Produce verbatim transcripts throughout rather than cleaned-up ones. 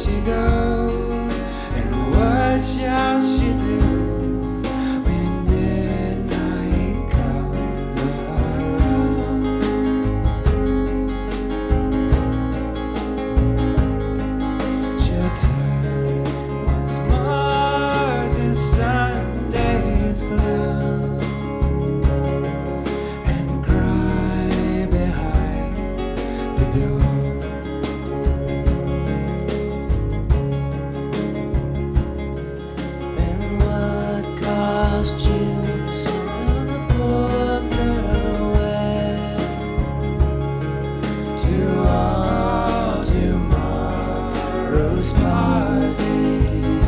she go? And what shall she do when midnight comes around? She'll turn once more to Sunday's gloom and cry behind the door. And what costumes will the poor girl wear to all tomorrow's parties?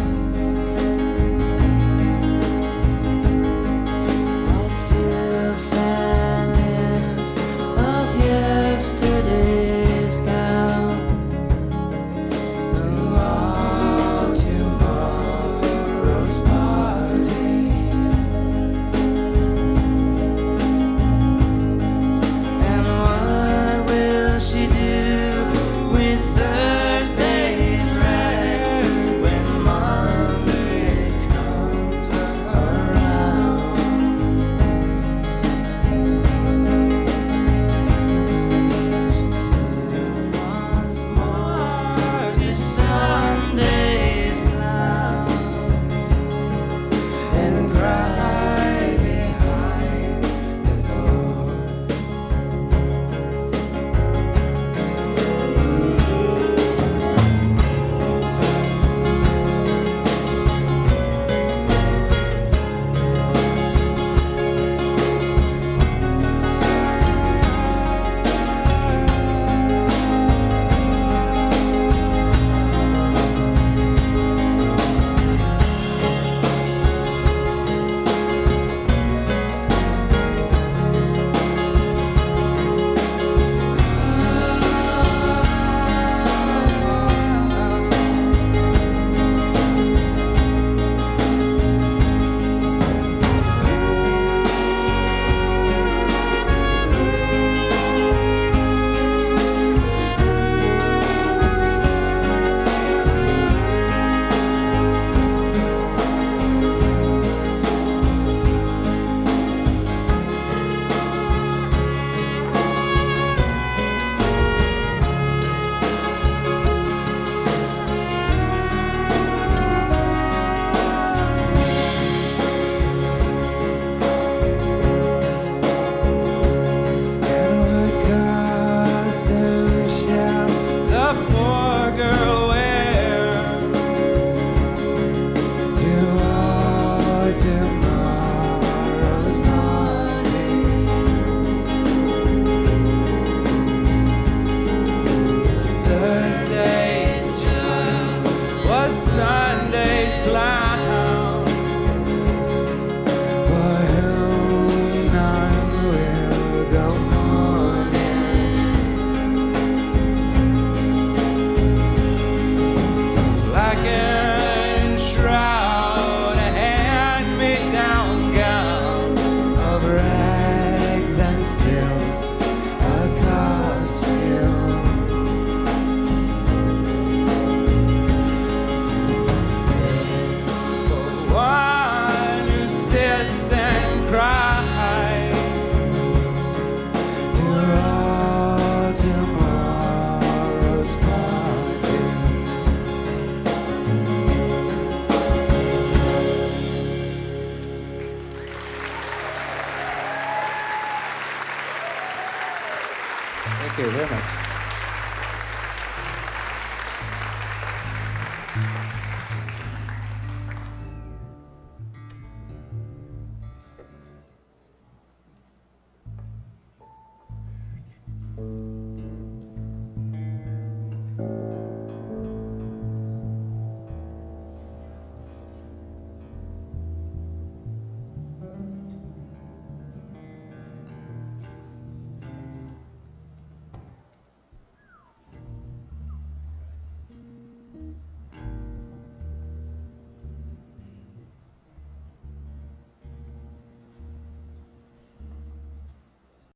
All silks and linens of yesterday's gown to all tomorrow's party. And what will she do with Thursday's rags when Monday comes around? She'll turn once more to Sunday's clown and cry behind the door. And what costume shall the poor girl wear to all tomorrow's party? Thursday's child was Sunday's clown, for whom none will go mourning. Blackened shroud, a hand-me-down gown of rags and silk, a costume. For one who sits and cries to all tomorrow's party. Thank you very much.